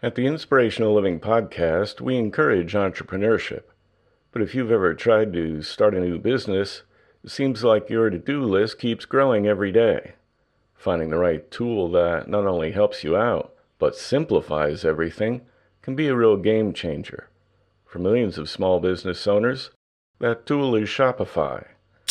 At the Inspirational Living Podcast, we encourage entrepreneurship. But if you've ever tried to start a new business, it seems like your to-do list keeps growing every day. Finding the right tool that not only helps you out, but simplifies everything can be a real game changer. For millions of small business owners, that tool is Shopify.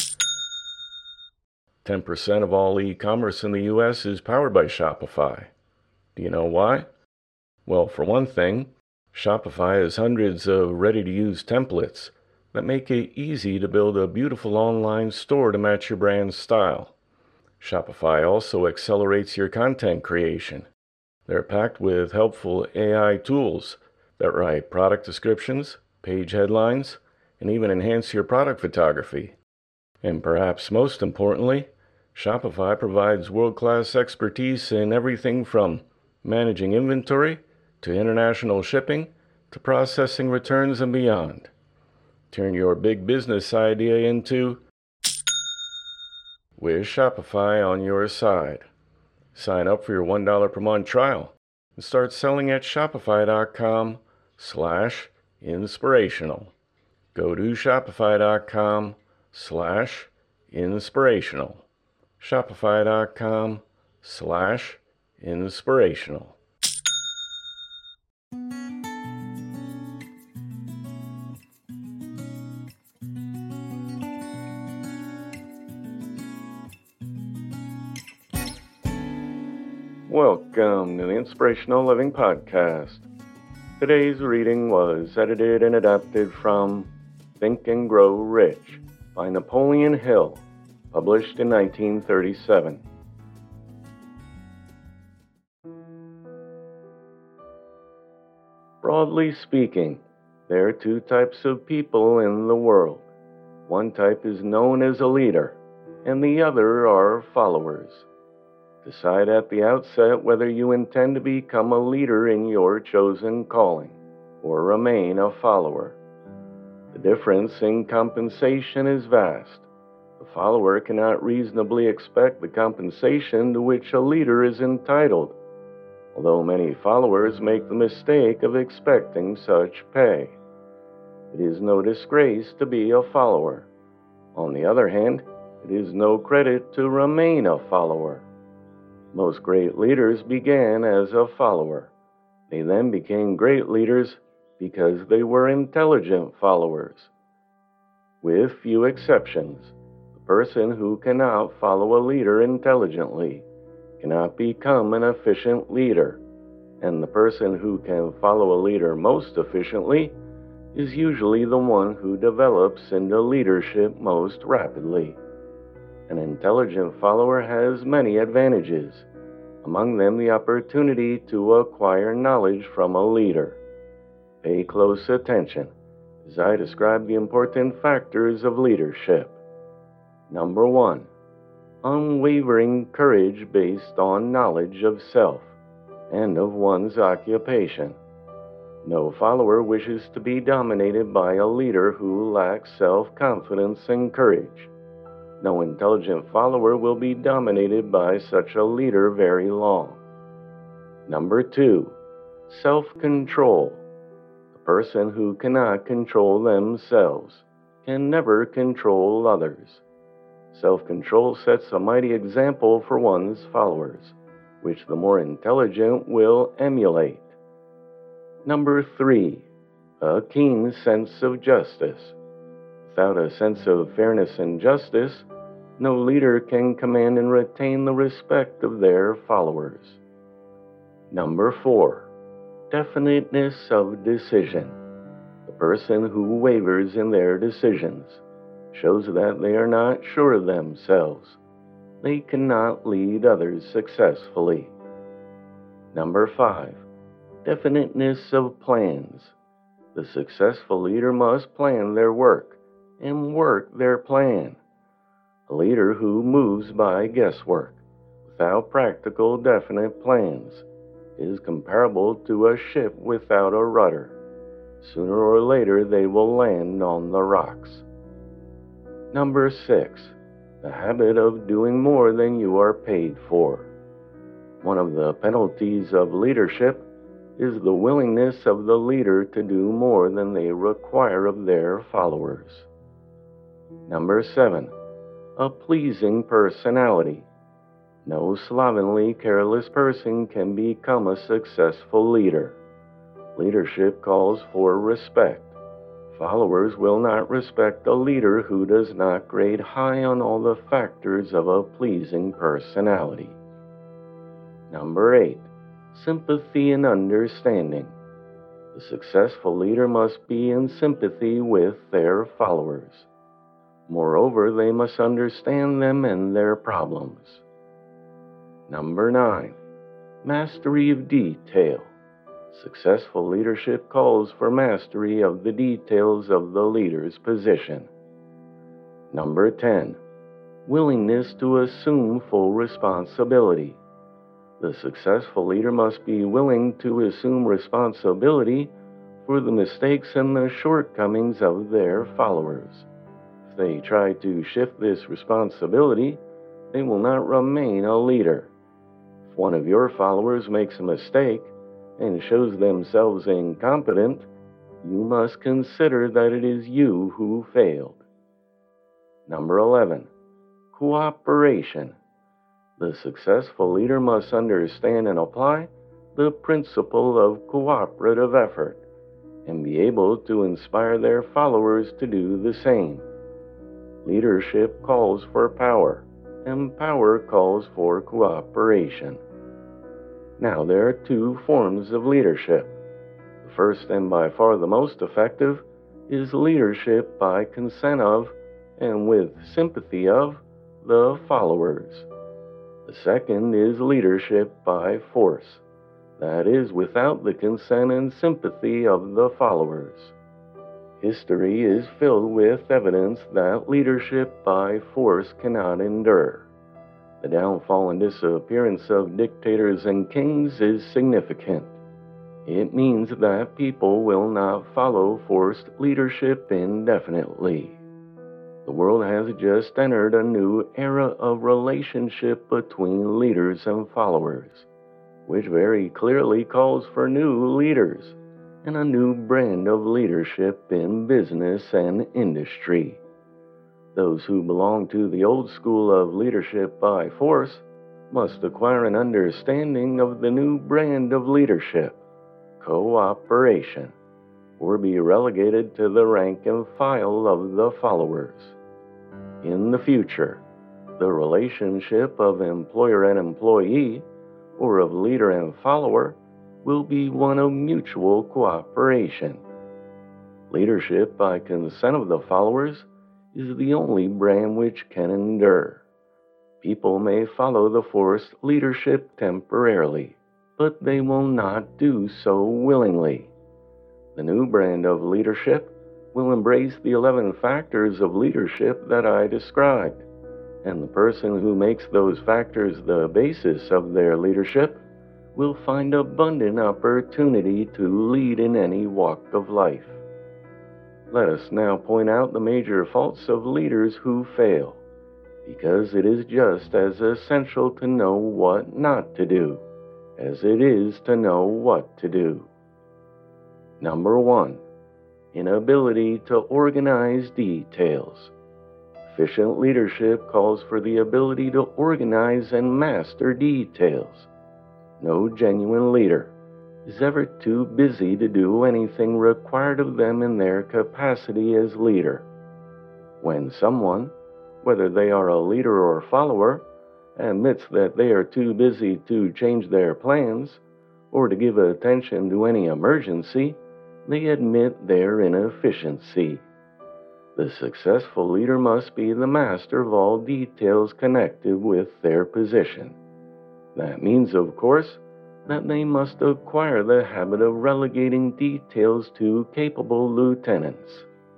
10% of all e-commerce in the U.S. is powered by Shopify. Do you know why? Well, for one thing, Shopify has hundreds of ready-to-use templates that make it easy to build a beautiful online store to match your brand's style. Shopify also accelerates your content creation. They're packed with helpful AI tools that write product descriptions, page headlines, and even enhance your product photography. And perhaps most importantly, Shopify provides world-class expertise in everything from managing inventory to international shipping, to processing returns and beyond. Turn your big business idea into with Shopify on your side. Sign up for your $1 per month trial and start selling at shopify.com/inspirational. Go to shopify.com/inspirational. Shopify.com/inspirational. Welcome to the Inspirational Living Podcast. Today's reading was edited and adapted from Think and Grow Rich by Napoleon Hill, published in 1937. Broadly speaking, there are two types of people in the world. One type is known as a leader, and the other are followers. Decide at the outset whether you intend to become a leader in your chosen calling, or remain a follower. The difference in compensation is vast. The follower cannot reasonably expect the compensation to which a leader is entitled, although many followers make the mistake of expecting such pay. It is no disgrace to be a follower. On the other hand, it is no credit to remain a follower. Most great leaders began as a follower. They then became great leaders because they were intelligent followers. With few exceptions, the person who cannot follow a leader intelligently cannot become an efficient leader, and the person who can follow a leader most efficiently is usually the one who develops into leadership most rapidly. An intelligent follower has many advantages, among them the opportunity to acquire knowledge from a leader. Pay close attention as I describe the important factors of leadership. Number 1. Unwavering courage based on knowledge of self and of one's occupation. No follower wishes to be dominated by a leader who lacks self-confidence and courage. No intelligent follower will be dominated by such a leader very long. Number 2. Self-control. The person who cannot control themselves can never control others. Self-control sets a mighty example for one's followers, which the more intelligent will emulate. Number 3. A keen sense of justice. Without a sense of fairness and justice, no leader can command and retain the respect of their followers. Number 4. Definiteness of decision. The person who wavers in their decisions shows that they are not sure of themselves. They cannot lead others successfully. Number 5. Definiteness of plans. The successful leader must plan their work and work their plan. A leader who moves by guesswork, without practical, definite plans, is comparable to a ship without a rudder. Sooner or later, they will land on the rocks. Number 6. The habit of doing more than you are paid for. One of the penalties of leadership is the willingness of the leader to do more than they require of their followers. Number 7. A pleasing personality. No slovenly, careless person can become a successful leader. Leadership calls for respect. Followers will not respect a leader who does not grade high on all the factors of a pleasing personality. Number 8. Sympathy and understanding. The successful leader must be in sympathy with their followers. Moreover, they must understand them and their problems. Number 9. Mastery of detail. Successful leadership calls for mastery of the details of the leader's position. Number 10. Willingness to assume full responsibility. The successful leader must be willing to assume responsibility for the mistakes and the shortcomings of their followers. If they try to shift this responsibility, they will not remain a leader. If one of your followers makes a mistake and shows themselves incompetent, you must consider that it is you who failed. Number 11. Cooperation. The successful leader must understand and apply the principle of cooperative effort and be able to inspire their followers to do the same. Leadership calls for power, and power calls for cooperation. Now, there are two forms of leadership. The first and by far the most effective is leadership by consent of and with sympathy of the followers. The second is leadership by force, that is, without the consent and sympathy of the followers. History is filled with evidence that leadership by force cannot endure. The downfall and disappearance of dictators and kings is significant. It means that people will not follow forced leadership indefinitely. The world has just entered a new era of relationship between leaders and followers, which very clearly calls for new leaders and a new brand of leadership in business and industry. Those who belong to the old school of leadership by force must acquire an understanding of the new brand of leadership, cooperation, or be relegated to the rank and file of the followers. In the future, the relationship of employer and employee, or of leader and follower, will be one of mutual cooperation. Leadership by consent of the followers is the only brand which can endure. People may follow the forced leadership temporarily, but they will not do so willingly. The new brand of leadership will embrace the 11 factors of leadership that I described, and the person who makes those factors the basis of their leadership will find abundant opportunity to lead in any walk of life. Let us now point out the major faults of leaders who fail, because it is just as essential to know what not to do as it is to know what to do. Number 1. Inability to organize details. Efficient leadership calls for the ability to organize and master details. No genuine leader is ever too busy to do anything required of them in their capacity as leader. When someone, whether they are a leader or follower, admits that they are too busy to change their plans or to give attention to any emergency, they admit their inefficiency. The successful leader must be the master of all details connected with their position. That means, of course, that they must acquire the habit of relegating details to capable lieutenants.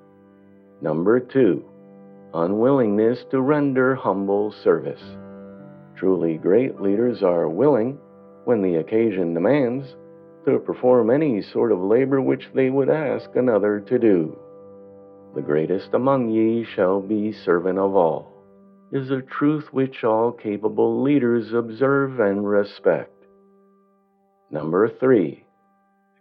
Number 2. Unwillingness to render humble service. Truly great leaders are willing, when the occasion demands, to perform any sort of labor which they would ask another to do. The greatest among ye shall be servant of all, is a truth which all capable leaders observe and respect. Number 3.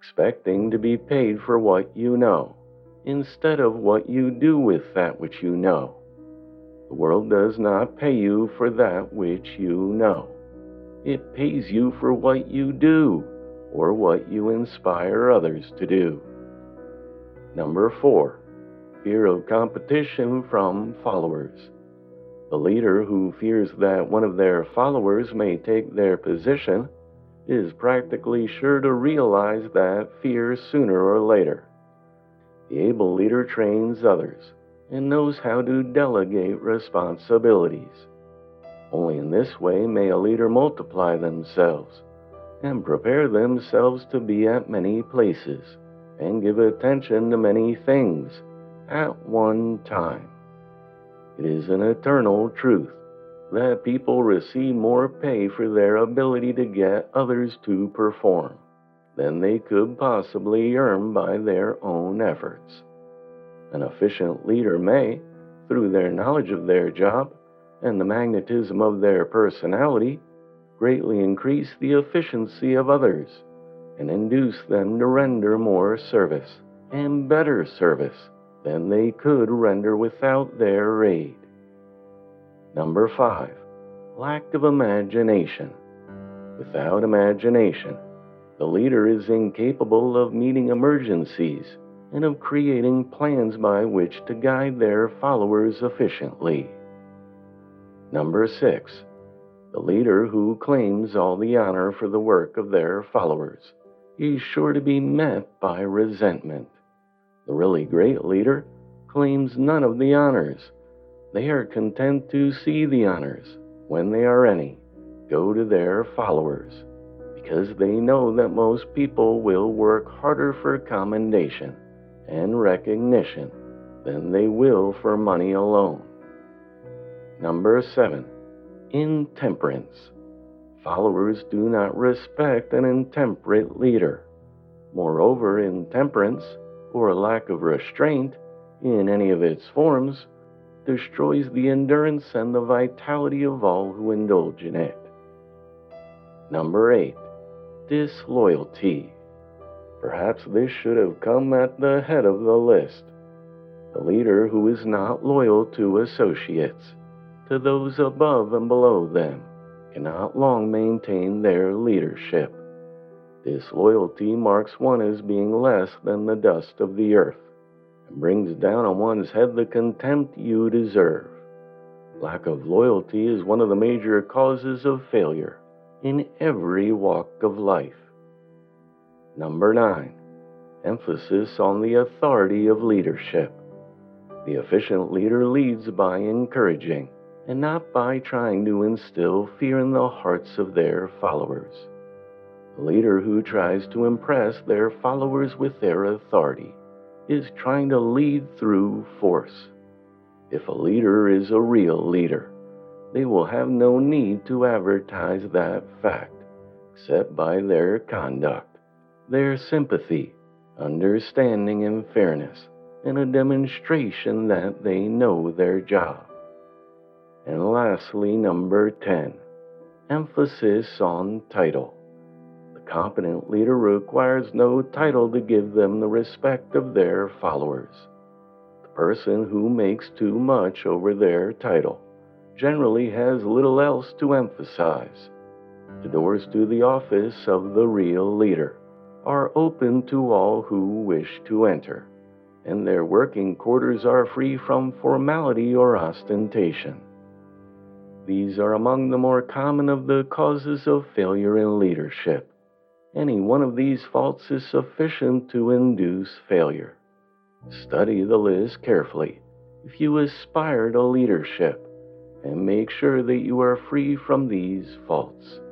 expecting to be paid for what you know, instead of what you do with that which you know. The world does not pay you for that which you know. It pays you for what you do, or what you inspire others to do. Number 4, fear of competition from followers. The leader who fears that one of their followers may take their position is practically sure to realize that fear sooner or later. The able leader trains others and knows how to delegate responsibilities. Only in this way may a leader multiply themselves and prepare themselves to be at many places and give attention to many things at one time. It is an eternal truth that people receive more pay for their ability to get others to perform than they could possibly earn by their own efforts. An efficient leader may, through their knowledge of their job and the magnetism of their personality, greatly increase the efficiency of others and induce them to render more service and better service than they could render without their aid. Number 5, lack of imagination. Without imagination, the leader is incapable of meeting emergencies and of creating plans by which to guide their followers efficiently. Number 6, the leader who claims all the honor for the work of their followers is sure to be met by resentment. The really great leader claims none of the honors. They are content to see the honors, when they are any, go to their followers, because they know that most people will work harder for commendation and recognition than they will for money alone. Number 7, intemperance. Followers do not respect an intemperate leader. Moreover, intemperance, or lack of restraint, in any of its forms, destroys the endurance and the vitality of all who indulge in it. Number 8, disloyalty. Perhaps this should have come at the head of the list. The leader who is not loyal to associates, to those above and below them, cannot long maintain their leadership. Disloyalty marks one as being less than the dust of the earth, and brings down on one's head the contempt you deserve. Lack of loyalty is one of the major causes of failure in every walk of life. Number 9, emphasis on the authority of leadership. The efficient leader leads by encouraging, and not by trying to instill fear in the hearts of their followers. The leader who tries to impress their followers with their authority is trying to lead through force. If a leader is a real leader, they will have no need to advertise that fact, except by their conduct, their sympathy, understanding, and fairness, and a demonstration that they know their job. And lastly, number 10, emphasis on title. The competent leader requires no title to give them the respect of their followers. The person who makes too much over their title generally has little else to emphasize. The doors to the office of the real leader are open to all who wish to enter, and their working quarters are free from formality or ostentation. These are among the more common of the causes of failure in leadership. Any one of these faults is sufficient to induce failure. Study the list carefully if you aspire to leadership, and make sure that you are free from these faults.